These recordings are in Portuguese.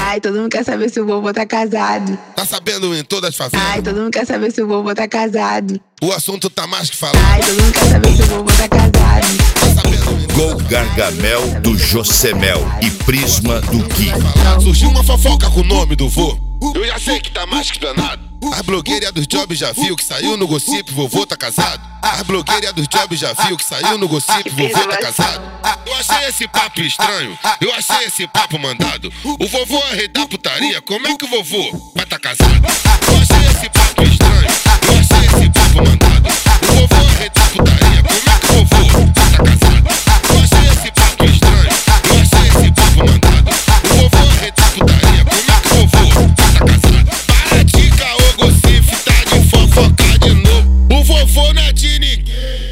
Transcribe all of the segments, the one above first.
Ai, todo mundo quer saber se o vovô tá casado. Tá sabendo em todas as favelas? Ai, todo mundo quer saber se o vovô tá casado. O assunto tá mais que falado. Ai, todo mundo quer saber se o vovô tá casado. Tá sabendo em Gol Gargamel do Josemel e Prisma do Gui. Surgiu uma fofoca com o nome do vô. Eu já sei que tá mais que explanado. A blogueira dos jobs já viu que saiu no gossip, vovô tá casado. A blogueira dos jobs já viu que saiu no gossip, vovô tá casado. Eu achei esse papo estranho, eu achei esse papo mandado. O vovô é rei da putaria, como é que o vovô vai tá casado? Eu achei esse papo estranho, eu achei esse papo mandado. O vovô é rei da putaria, como é que o vovô vai tá casado? Eu achei esse papo estranho, eu achei esse papo mandado. O vovô é rei da putaria, como é que o vovô vai tá casado? Para de caô, gossip, tá de fofocar de novo. O vovô não é de ninguém,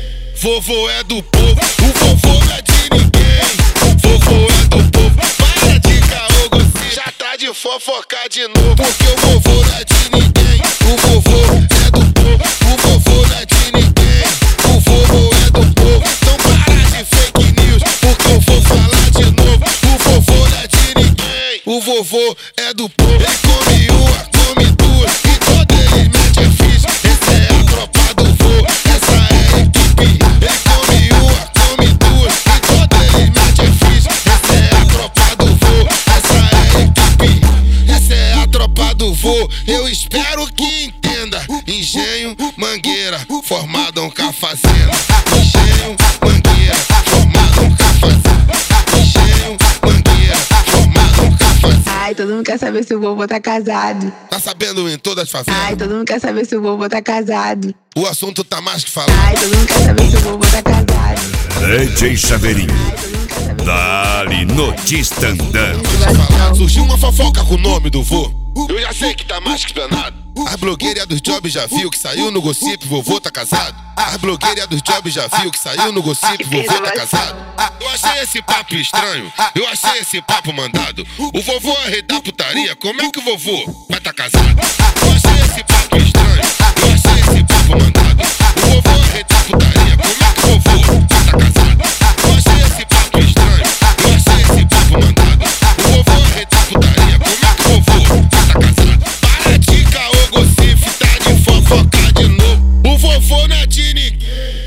vovô é do povo. O vovô não é de ninguém, vovô é do povo. Para de caô, gossip, já tá de fofocar de novo. Porque o vovô não é de ninguém, o vovô é do povo. O vovô não é de ninguém, o vovô é do povo. Então para de fake news, porque eu vou falar de novo. O vovô não é de ninguém, o vovô é do povo. Ele come uma, come duas e todo ele mete a ficha. Essa é a tropa do vô, essa é a equipe. Ele come uma, come duas e todo ele mete a ficha. Essa é a tropa do vô, essa é a equipe. Essa é a tropa do vô, eu espero que entenda. Engenho, mangueira, formadão com a fazenda. Engenho, mangueira, formadão com a fazenda. Engenho, mangueira, formadão com a fazenda. Ai, todo mundo quer saber se o vovô tá casado. Tá sabendo em todas as favelas? Ai, todo mundo quer saber se o vovô tá casado. O assunto tá mais que falado. Ai, todo mundo quer saber se o vovô tá casado. DJ Chaveirinho, Ai, todo mundo quer saber. dali notícia andando. Deixa eu falar. Surgiu uma fofoca com o nome do vô. Eu já sei que tá mais que explanado. A blogueira dos jobs já viu que saiu no gossip, vovô tá casado. A blogueira dos jobs já viu que saiu no gossip, vovô tá casado. Eu achei esse papo estranho, eu achei esse papo mandado. O vovô é rei da putaria, como é que o vovô vai tá casado? Eu achei esse papo estranho, eu achei esse papo mandado. O vovô é rei da putaria, como é que o vovô vai tá casado? Eu achei esse papo estranho, eu achei esse papo mandado. O vovô é rei da putaria, como é que o vovô vai tá casado? Para de caô, gossip, tá de fofocar de novo. O vovô não é de ninguém,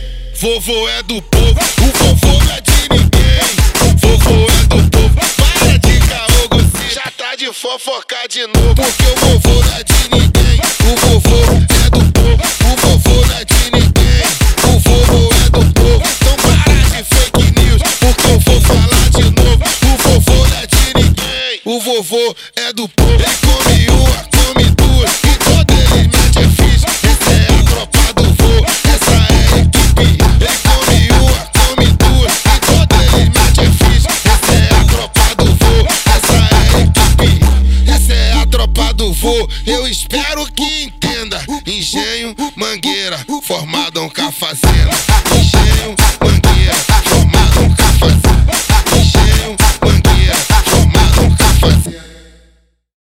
vovô é do povo. O vovô não é de ninguém, vovô é do povo. Para de caô, gossip, já tá de fofocar de novo. Porque o vovô não é de ninguém, o vovô é do povo. O vovô não é de ninguém, o vovô é do povo. Então para de fake news, porque eu vou falar de novo. O vovô não é de ninguém, o vovô é do povo. Ele come uma, come duas e todo ele mete a ficha. Essa é a tropa do vô, essa é a equipe. Ele come uma, come duas e todo ele mete a ficha. Essa é a tropa do vô, essa é a equipe. Essa é a tropa do vô, eu espero que entenda. Engenho, mangueira, formadão com a fazenda. Engenho, mangueira,